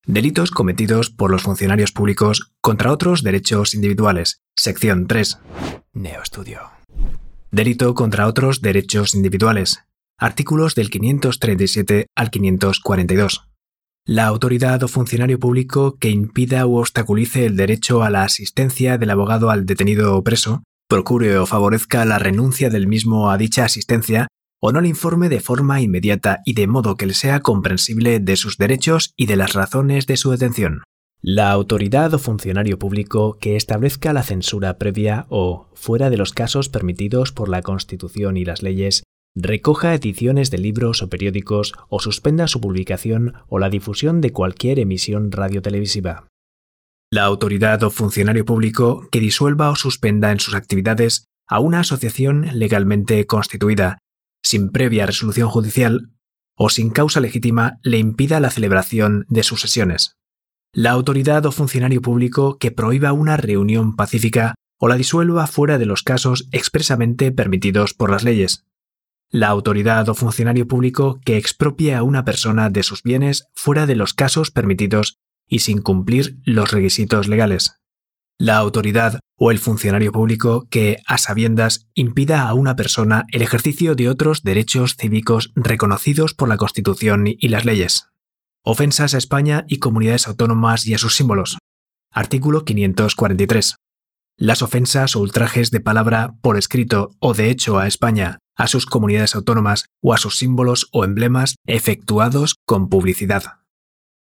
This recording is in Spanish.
Delitos cometidos por los funcionarios públicos contra otros derechos individuales. Sección 3. Neoestudio. Delito contra otros derechos individuales. Artículos del 537 al 542. La autoridad o funcionario público que impida u obstaculice el derecho a la asistencia del abogado al detenido o preso, procure o favorezca la renuncia del mismo a dicha asistencia, o no le informe de forma inmediata y de modo que le sea comprensible de sus derechos y de las razones de su detención. La autoridad o funcionario público que establezca la censura previa o, fuera de los casos permitidos por la Constitución y las leyes, recoja ediciones de libros o periódicos o suspenda su publicación o la difusión de cualquier emisión radiotelevisiva. La autoridad o funcionario público que disuelva o suspenda en sus actividades a una asociación legalmente constituida, sin previa resolución judicial o sin causa legítima le impida la celebración de sus sesiones. La autoridad o funcionario público que prohíba una reunión pacífica o la disuelva fuera de los casos expresamente permitidos por las leyes. La autoridad o funcionario público que expropie a una persona de sus bienes fuera de los casos permitidos y sin cumplir los requisitos legales. La autoridad o el funcionario público que, a sabiendas, impida a una persona el ejercicio de otros derechos cívicos reconocidos por la Constitución y las leyes. Ofensas a España y comunidades autónomas y a sus símbolos. Artículo 543. Las ofensas o ultrajes de palabra, por escrito o de hecho a España, a sus comunidades autónomas o a sus símbolos o emblemas efectuados con publicidad.